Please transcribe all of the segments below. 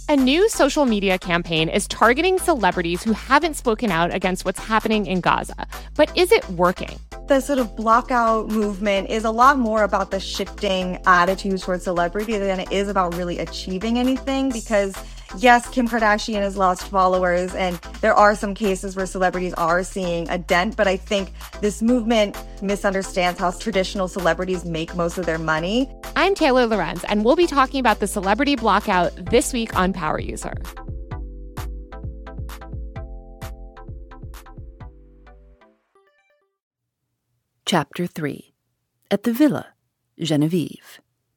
A new social media campaign is targeting celebrities who haven't spoken out against what's happening in Gaza. But is it working? The sort of blockout movement is a lot more about the shifting attitudes towards celebrity than it is about really achieving anything, because yes, Kim Kardashian has lost followers and there are some cases where celebrities are seeing a dent, but I think this movement misunderstands how traditional celebrities make most of their money. I'm Taylor Lorenz, and we'll be talking about the celebrity blockout this week on Power User. Chapter 3. At the Villa, Genevieve.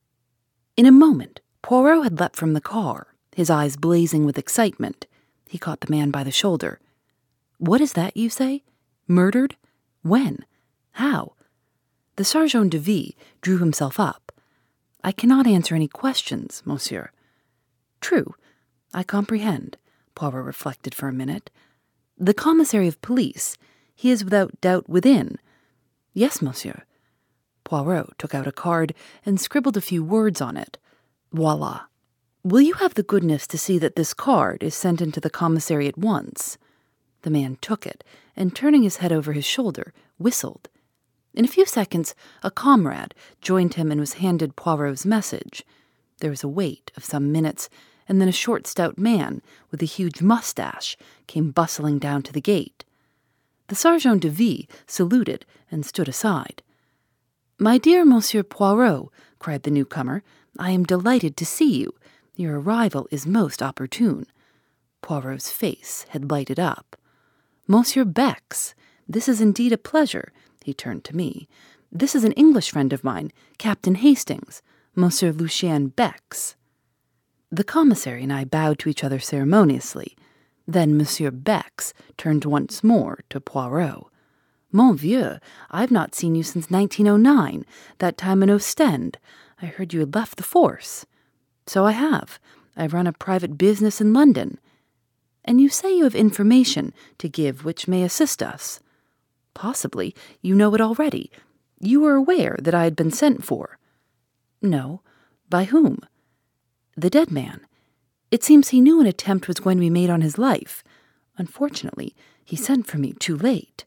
In a moment, Poirot had leapt from the car, his eyes blazing with excitement. He caught the man by the shoulder. "What is that you say? Murdered? When? How?" The Sergeant de Ville drew himself up. "I cannot answer any questions, monsieur." "True, I comprehend," Poirot reflected for a minute. "The commissary of police, he is without doubt within." "Yes, monsieur." Poirot took out a card and scribbled a few words on it. "Voila. Will you have the goodness to see that this card is sent into the commissary at once?" The man took it, and turning his head over his shoulder, whistled. In a few seconds, a comrade joined him and was handed Poirot's message. There was a wait of some minutes, and then a short, stout man with a huge mustache came bustling down to the gate. The Sergeant de Ville saluted and stood aside. "My dear Monsieur Poirot," cried the newcomer, "I am delighted to see you. Your arrival is most opportune." Poirot's face had lighted up. "Monsieur Bex, this is indeed a pleasure." He turned to me. "This is an English friend of mine, Captain Hastings, Monsieur Lucien Bex." The commissary and I bowed to each other ceremoniously. Then Monsieur Bex turned once more to Poirot. "Mon vieux, I've not seen you since 1909, that time in Ostend. I heard you had left the force." "So I have. I run a private business in London." "And you say you have information to give which may assist us." "Possibly. You know it already. You were aware that I had been sent for." "No. By whom?" "The dead man. It seems he knew an attempt was going to be made on his life. Unfortunately, he sent for me too late."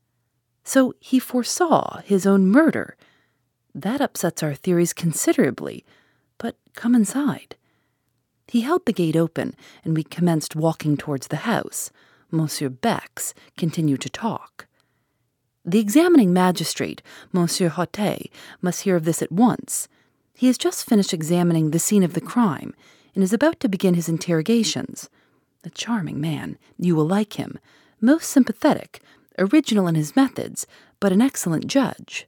"So he foresaw his own murder. That upsets our theories considerably. But come inside." He held the gate open, and we commenced walking towards the house. Monsieur Bex continued to talk. "The examining magistrate, Monsieur Hottet, must hear of this at once. He has just finished examining the scene of the crime, and is about to begin his interrogations. A charming man, you will like him, most sympathetic, original in his methods, but an excellent judge."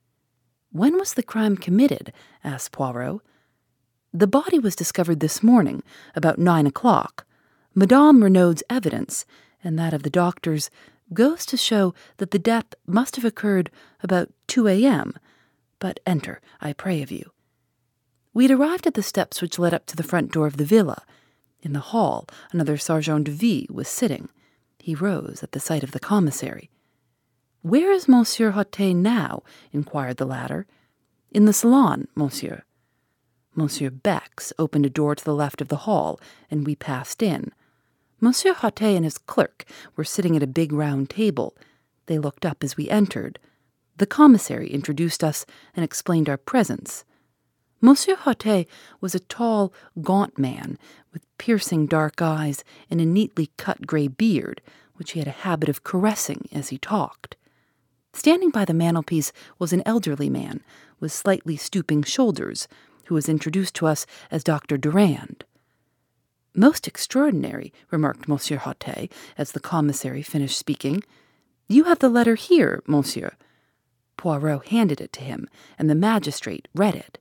"When was the crime committed?" asked Poirot. "The body was discovered this morning, about 9 o'clock. Madame Renaud's evidence, and that of the doctors, goes to show that the death must have occurred about 2 a.m. But enter, I pray of you." We had arrived at the steps which led up to the front door of the villa. In the hall, another Sergeant de Ville was sitting. He rose at the sight of the commissary. "Where is Monsieur Hottet now?" inquired the latter. "In the salon, monsieur." Monsieur Bex opened a door to the left of the hall, and we passed in. Monsieur Hottet and his clerk were sitting at a big round table. They looked up as we entered. The commissary introduced us and explained our presence. Monsieur Hottet was a tall, gaunt man with piercing dark eyes and a neatly cut gray beard, which he had a habit of caressing as he talked. Standing by the mantelpiece was an elderly man with slightly stooping shoulders, who was introduced to us as Dr. Durand. "Most extraordinary," remarked Monsieur Hottet as the commissary finished speaking. "You have the letter here, monsieur." Poirot handed it to him, and the magistrate read it.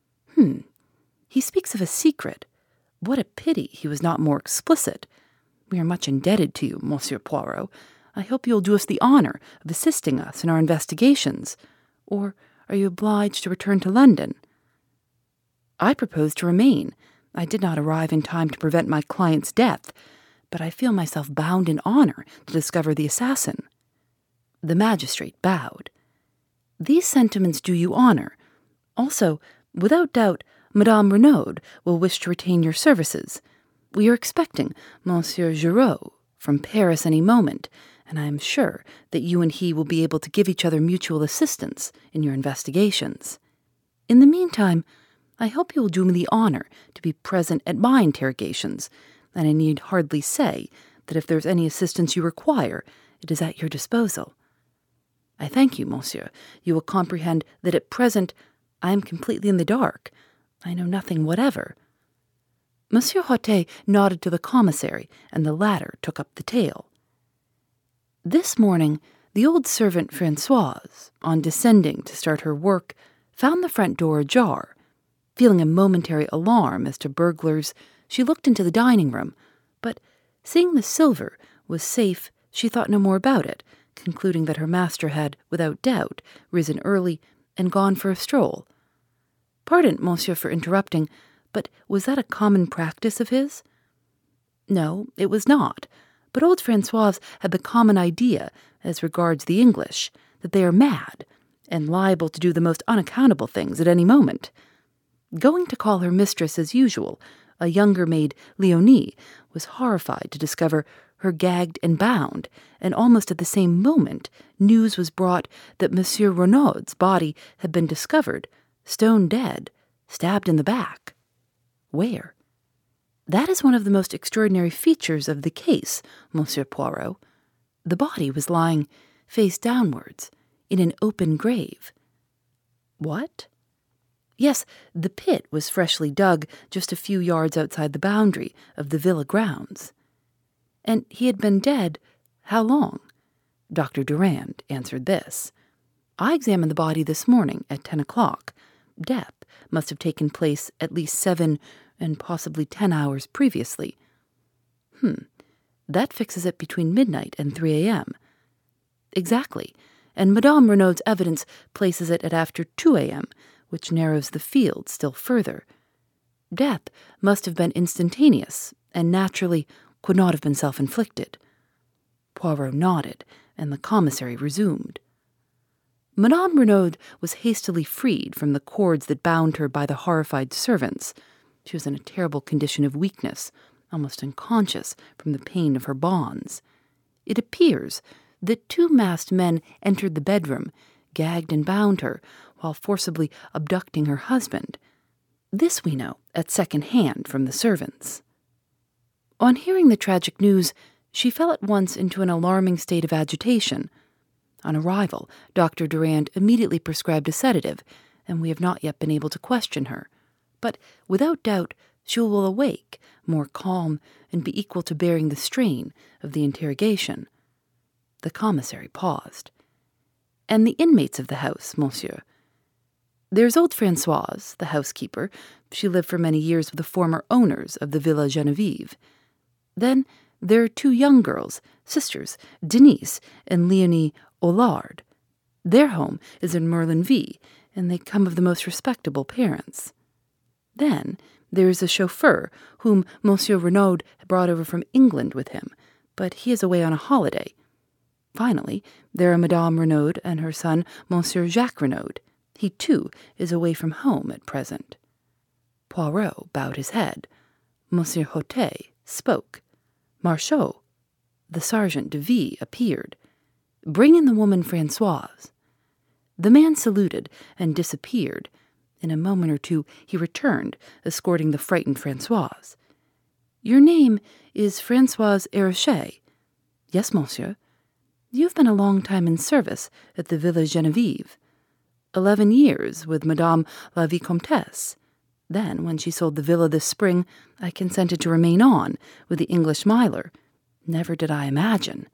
He speaks of a secret. What a pity he was not more explicit. We are much indebted to you, Monsieur Poirot. I hope you will do us the honor of assisting us in our investigations. Or are you obliged to return to London?" "I propose to remain. I did not arrive in time to prevent my client's death, but I feel myself bound in honor to discover the assassin." The magistrate bowed. "These sentiments do you honor. Also, without doubt, Madame Renaud will wish to retain your services. We are expecting Monsieur Giraud from Paris any moment, and I am sure that you and he will be able to give each other mutual assistance in your investigations. In the meantime, I hope you will do me the honor to be present at my interrogations, and I need hardly say that if there is any assistance you require, it is at your disposal. I thank you, monsieur. You will comprehend that at present I am completely in the dark. I know nothing whatever. Monsieur Hautet nodded to the commissary, and the latter took up the tale. This morning, the old servant Françoise, on descending to start her work, found the front door ajar. Feeling a momentary alarm as to burglars, she looked into the dining room, but seeing the silver was safe, she thought no more about it, concluding that her master had, without doubt, risen early and gone for a stroll. Pardon, monsieur, for interrupting, but was that a common practice of his? No, it was not, but old Françoise had the common idea, as regards the English, that they are mad, and liable to do the most unaccountable things at any moment. Going to call her mistress as usual, a younger maid, Leonie, was horrified to discover her gagged and bound, and almost at the same moment news was brought that Monsieur Renaud's body had been discovered, stone dead, stabbed in the back. Where? That is one of the most extraordinary features of the case, Monsieur Poirot. The body was lying face downwards, in an open grave. What? Yes, the pit was freshly dug just a few yards outside the boundary of the villa grounds. And he had been dead how long? Dr. Durand answered this. I examined the body this morning at 10 o'clock. Death must have taken place at least 7 and possibly 10 hours previously. That fixes it between midnight and 3 a.m. Exactly, and Madame Renaud's evidence places it at after 2 a.m., which narrows the field still further. Death must have been instantaneous, and naturally could not have been self-inflicted. Poirot nodded, and the commissary resumed. Madame Renaud was hastily freed from the cords that bound her by the horrified servants. She was in a terrible condition of weakness, almost unconscious from the pain of her bonds. It appears that 2 masked men entered the bedroom, gagged and bound her, while forcibly abducting her husband. This we know at second hand from the servants. On hearing the tragic news, she fell at once into an alarming state of agitation. On arrival, Dr. Durand immediately prescribed a sedative, and we have not yet been able to question her. But without doubt she will awake, more calm, and be equal to bearing the strain of the interrogation. The commissary paused. And the inmates of the house, monsieur? There's old Françoise, the housekeeper. She lived for many years with the former owners of the Villa Genevieve. Then there are 2 young girls, sisters, Denise and Leonie Aulard. Their home is in Merlinville, and they come of the most respectable parents. Then there is a chauffeur whom Monsieur Renaud brought over from England with him, but he is away on a holiday. Finally, there are Madame Renaud and her son, Monsieur Jacques Renaud. He, too, is away from home at present. Poirot bowed his head. Monsieur Hautet spoke. Marchot, the sergeant de ville, appeared. Bring in the woman Françoise. The man saluted and disappeared. In a moment or two he returned, escorting the frightened Françoise. Your name is Françoise Hérochet? Yes, monsieur. You've been a long time in service at the Villa Genevieve. 11 years with Madame la Vicomtesse. Then, when she sold the villa this spring, I consented to remain on with the English milor. Never did I imagine.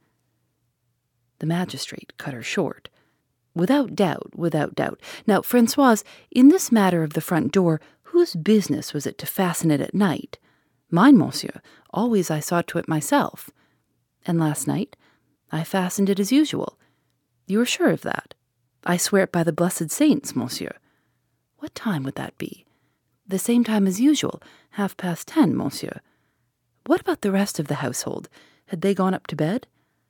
The magistrate cut her short. Without doubt, without doubt. Now, Françoise, in this matter of the front door, whose business was it to fasten it at night? Mine, monsieur. Always I saw to it myself. And last night, I fastened it as usual. You are sure of that? I swear it by the blessed saints, monsieur. What time would that be? The same time as usual, 10:30, monsieur. What about the rest of the household? Had they gone up to bed?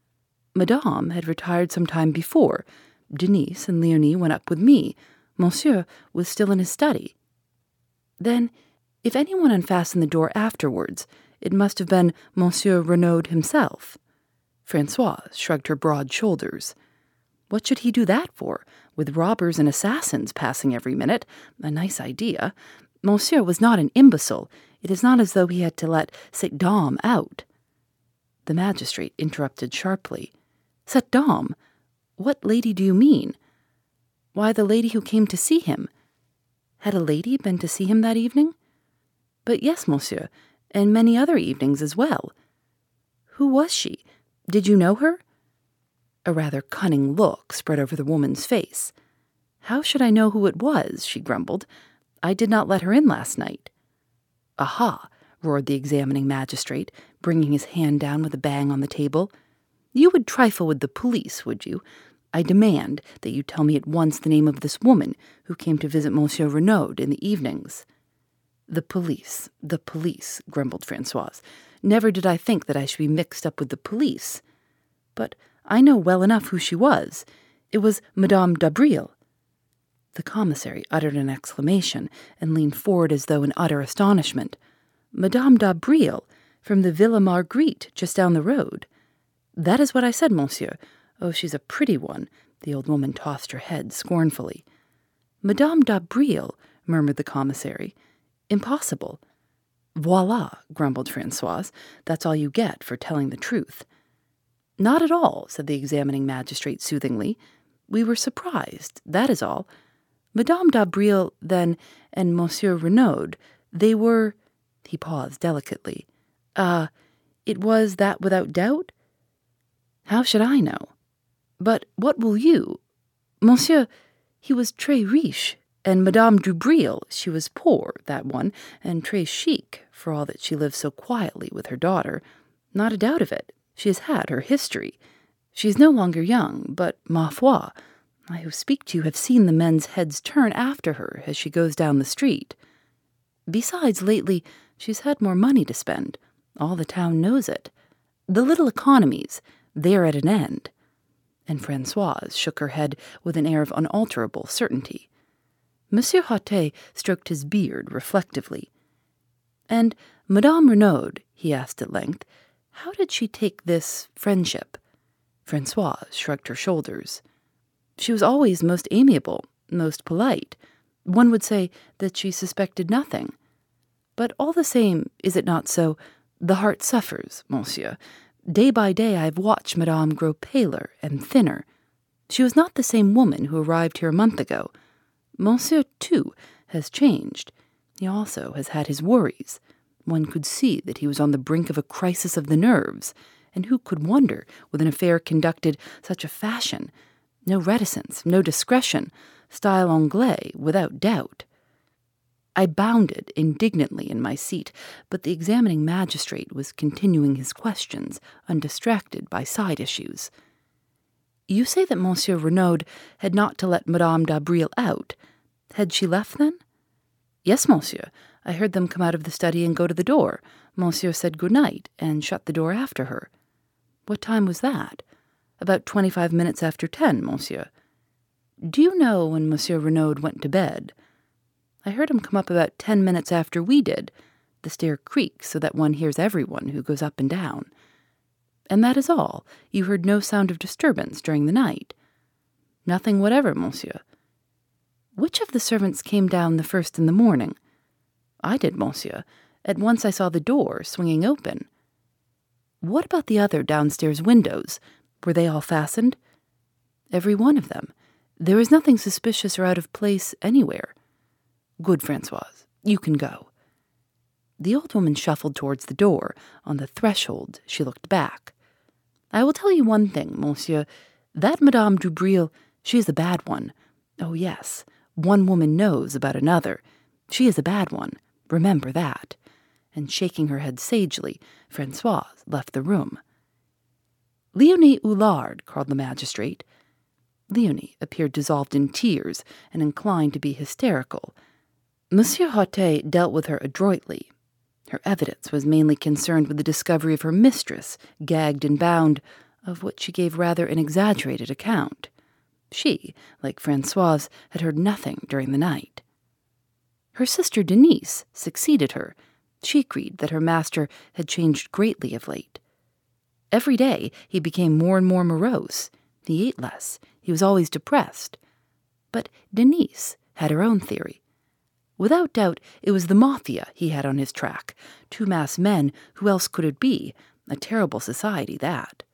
Madame had retired some time before. Denise and Leonie went up with me. Monsieur was still in his study. Then, if anyone unfastened the door afterwards, it must have been Monsieur Renaud himself. Françoise shrugged her broad shoulders. What should he do that for, with robbers and assassins passing every minute? A nice idea. Monsieur was not an imbecile. It is not as though he had to let cette dame out. The magistrate interrupted sharply. Cette dame? What lady do you mean? Why, the lady who came to see him. Had a lady been to see him that evening? But yes, monsieur, and many other evenings as well. Who was she? Did you know her? A rather cunning look spread over the woman's face. How should I know who it was? She grumbled. I did not let her in last night. Aha! Roared the examining magistrate, bringing his hand down with a bang on the table. You would trifle with the police, would you? I demand that you tell me at once the name of this woman who came to visit Monsieur Renaud in the evenings. The police, grumbled Françoise. Never did I think that I should be mixed up with the police. But I know well enough who she was. It was Madame Dabril. The commissary uttered an exclamation and leaned forward as though in utter astonishment. Madame Dabril, from the Villa Marguerite, just down the road. That is what I said, monsieur. Oh, she's a pretty one. The old woman tossed her head scornfully. Madame Dabril, murmured the commissary. Impossible. Voila, grumbled Françoise. That's all you get for telling the truth. Not at all, said the examining magistrate soothingly. We were surprised, that is all. Madame Dabril, then, and Monsieur Renaud, they were... He paused delicately. It was that without doubt? How should I know? But what will you? Monsieur, he was très riche, and Madame Dabril, she was poor, that one, and très chic, for all that she lived so quietly with her daughter. Not a doubt of it. She has had her history. She is no longer young, but, ma foi, I who speak to you have seen the men's heads turn after her as she goes down the street. Besides, lately, she's had more money to spend. All the town knows it. The little economies, they are at an end. And Françoise shook her head with an air of unalterable certainty. Monsieur Hautet stroked his beard reflectively. And Madame Renaud, he asked at length, how did she take this friendship? Françoise shrugged her shoulders. She was always most amiable, most polite. One would say that she suspected nothing. But all the same, is it not so? The heart suffers, monsieur. Day by day I have watched Madame grow paler and thinner. She was not the same woman who arrived here a month ago. Monsieur, too, has changed. He also has had his worries. One could see that he was on the brink of a crisis of the nerves, and who could wonder, with an affair conducted such a fashion? No reticence, no discretion, style anglais, without doubt. I bounded indignantly in my seat, but the examining magistrate was continuing his questions, undistracted by side issues. You say that Monsieur Renaud had not to let Madame Dabril out. Had she left, then? Yes, monsieur. I heard them come out of the study and go to the door. Monsieur said good night, and shut the door after her. What time was that? About 25 minutes after 10, monsieur. Do you know when Monsieur Renaud went to bed? I heard him come up about 10 minutes after we did. The stair creaks so that one hears everyone who goes up and down. And that is all. You heard no sound of disturbance during the night. Nothing whatever, monsieur. Which of the servants came down the first in the morning? I did, monsieur. At once I saw the door swinging open. What about the other downstairs windows? Were they all fastened? Every one of them. There is nothing suspicious or out of place anywhere. Good, Françoise. You can go. The old woman shuffled towards the door. On the threshold, she looked back. I will tell you one thing, monsieur. That Madame Dabril, she is a bad one. Oh, yes. One woman knows about another. She is a bad one. Remember that. And shaking her head sagely, Françoise left the room. Leonie Hullard, called the magistrate. Leonie appeared dissolved in tears and inclined to be hysterical. Monsieur Hautet dealt with her adroitly. Her evidence was mainly concerned with the discovery of her mistress, gagged and bound, of which she gave rather an exaggerated account. She, like Françoise, had heard nothing during the night. Her sister Denise succeeded her. She agreed that her master had changed greatly of late. Every day he became more and more morose. He ate less. He was always depressed. But Denise had her own theory. Without doubt, it was the mafia he had on his track. Two masked men, who else could it be? A terrible society, that.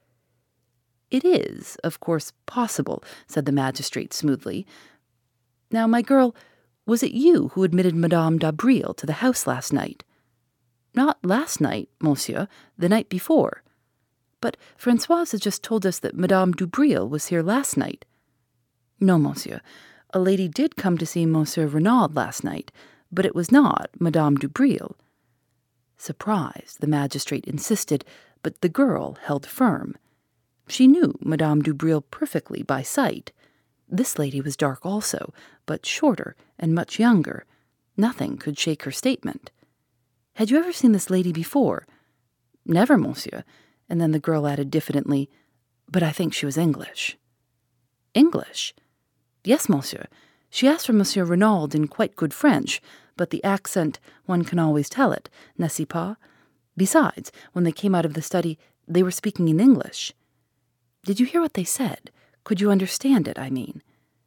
It is, of course, possible, said the magistrate smoothly. Now, my girl, was it you who admitted Madame d'Abril to the house last night? Not last night, monsieur, the night before. But Françoise has just told us that Madame d'Abril was here last night. No, monsieur. A lady did come to see Monsieur Renaud last night, but it was not Madame d'Abril. Surprised, the magistrate insisted, but the girl held firm. She knew Madame d'Abril perfectly by sight. This lady was dark also, but shorter and much younger. Nothing could shake her statement. Had you ever seen this lady before? Never, monsieur. And then the girl added diffidently, but I think she was English. English? Yes, monsieur. She asked for Monsieur Renaud in quite good French, but the accent, one can always tell it, n'est-ce pas? Besides, when they came out of the study, they were speaking in English. Did you hear what they said? Could you understand it, I mean?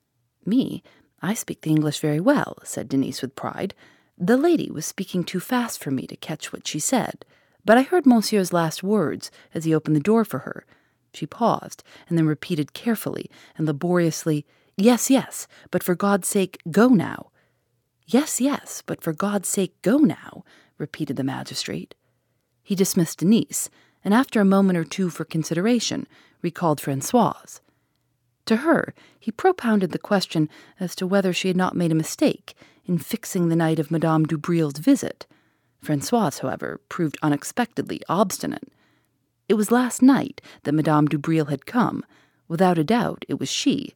Me? I speak the English very well, said Denise with pride. The lady was speaking too fast for me to catch what she said, but I heard Monsieur's last words as he opened the door for her. She paused, and then repeated carefully and laboriously, Yes, yes, but for God's sake, go now. Yes, yes, but for God's sake, go now, repeated the magistrate. He dismissed Denise, and after a moment or two for consideration, recalled Françoise. To her, he propounded the question as to whether she had not made a mistake in fixing the night of Madame d'Aubril's visit. Françoise, however, proved unexpectedly obstinate. It was last night that Madame d'Aubril had come. Without a doubt, it was she.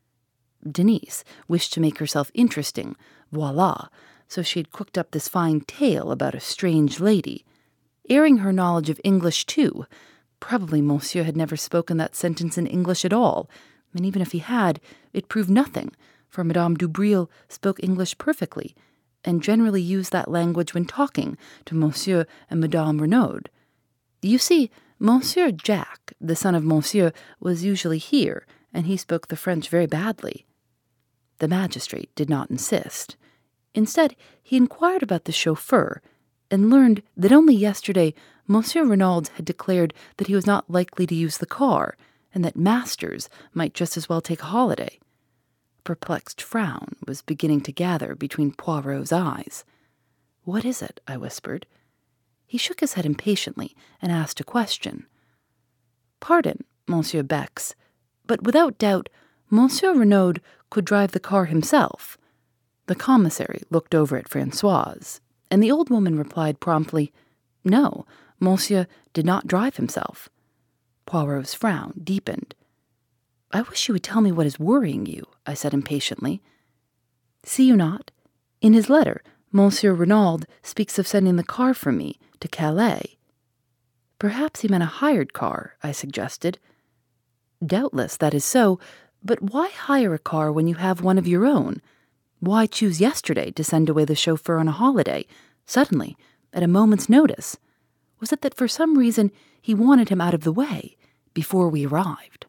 Denise wished to make herself interesting, voila, so she had cooked up this fine tale about a strange lady, airing her knowledge of English, too. Probably Monsieur had never spoken that sentence in English at all, and even if he had, it proved nothing, for Madame d'Aubril spoke English perfectly, and generally used that language when talking to Monsieur and Madame Renaud. You see, Monsieur Jacques, the son of Monsieur, was usually here, and he spoke the French very badly. The magistrate did not insist. Instead, he inquired about the chauffeur, and learned that only yesterday Monsieur Renaud had declared that he was not likely to use the car, and that masters might just as well take a holiday. A perplexed frown was beginning to gather between Poirot's eyes. "What is it?" I whispered. He shook his head impatiently and asked a question. "Pardon, Monsieur Bex, but without doubt Monsieur Renaud could drive the car himself." The commissary looked over at Françoise, and the old woman replied promptly, "No, Monsieur did not drive himself." Poirot's frown deepened. "I wish you would tell me what is worrying you," I said impatiently. "See you not? In his letter, Monsieur Renaud speaks of sending the car for me to Calais." "Perhaps he meant a hired car," I suggested. "Doubtless that is so, but why hire a car when you have one of your own? Why choose yesterday to send away the chauffeur on a holiday, suddenly, at a moment's notice? Was it that for some reason he wanted him out of the way before we arrived?"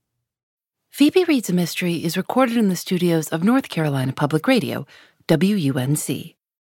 Phoebe Reads a Mystery is recorded in the studios of North Carolina Public Radio, WUNC.